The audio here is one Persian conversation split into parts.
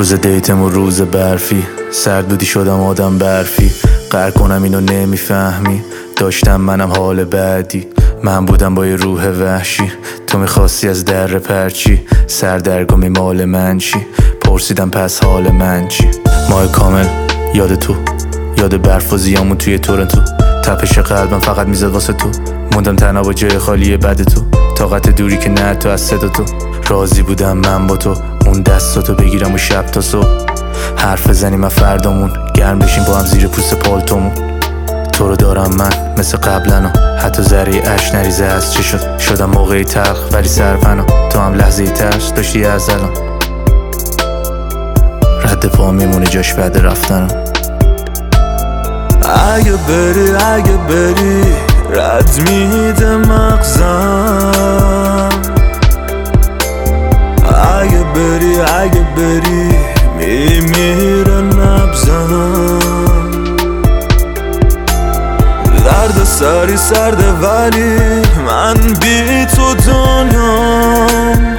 روز دیتمون روز برفی، سرد بودی شدم آدم برفی. قهر کنم اینو نمیفهمی، داشتم منم حال بعدی. من بودم با یه روح وحشی، تو میخواستی از در پرچی. سردرگمی مال من چی؟ پرسیدم پس حال من چی؟ ماه کامل یاد تو، یاد برف و زیامون توی تورنتو. تپش قلبم فقط میزد واسه تو، موندم تنها با جای خالی بعد تو. طاقت دوری که نه تو از صدا تو. راضی بودم من با تو، اون دستاتو بگیرم و شب تا صبح حرف بزنیم از فردامون، گرم بشیم با هم زیر پوست پالتومون. تو رو دارم من مثل قبلنا، حتی ذره اش نریزه از چی شدم موقعی تلخ ولی سرپنا. تو هم لحظه ترس داشتی از الان، رد پا میمونه جاش بعد رفتنم. اگه بری رد میده مغزم. اگه بری میمیره نبزم. درد سری سرده ولی من بی تو دنیام.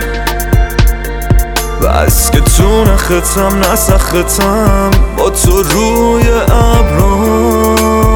بس که تو نختم نسختم با تو روی ابرام.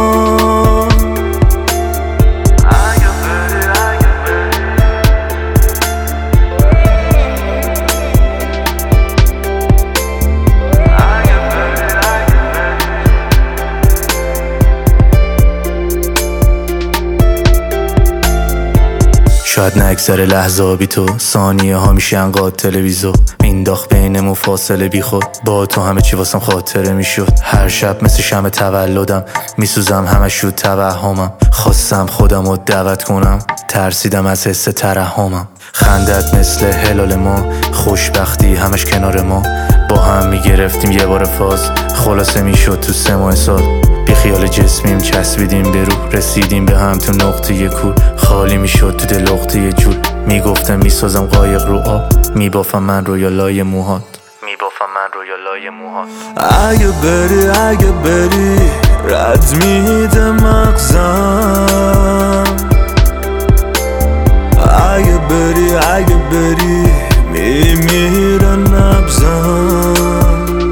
شاید نگذره لحظه بی تو، ثانیه ها میشه انقاد تلویزور. مینداخت بینمون فاصله بی خود، با تو همه چی واسم خاطره میشد. هر شب مثل شمع تولدم میسوزم، همش شد توهمم. خواستم خودم رو دعوت کنم، ترسیدم از حس ترحمم. خندت مثل هلال ما، خوشبختی همش کنار ما. با هم میگرفتیم یه بار فاز، خلاصه میشد تو 3 ماه سال. بی خیال جسمیم چسبیدیم به روح، رسیدیم به هم تو نقطه یه کور. خالی میشد تو دل لخته یه جور، میگفتم میسازم قایق رو آب. میبافم من رو یا لای موهات. اگه بری رد میده مغزم. اگه بری میمیره نبزم.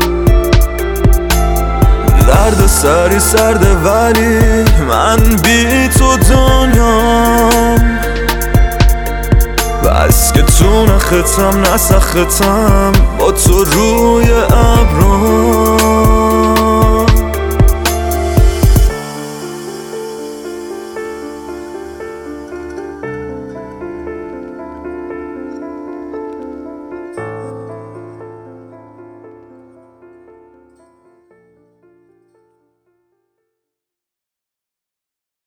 درد سری سرده ولی من بی تو دنیام. بس که تو نختم نسختم با تو روی ابرام.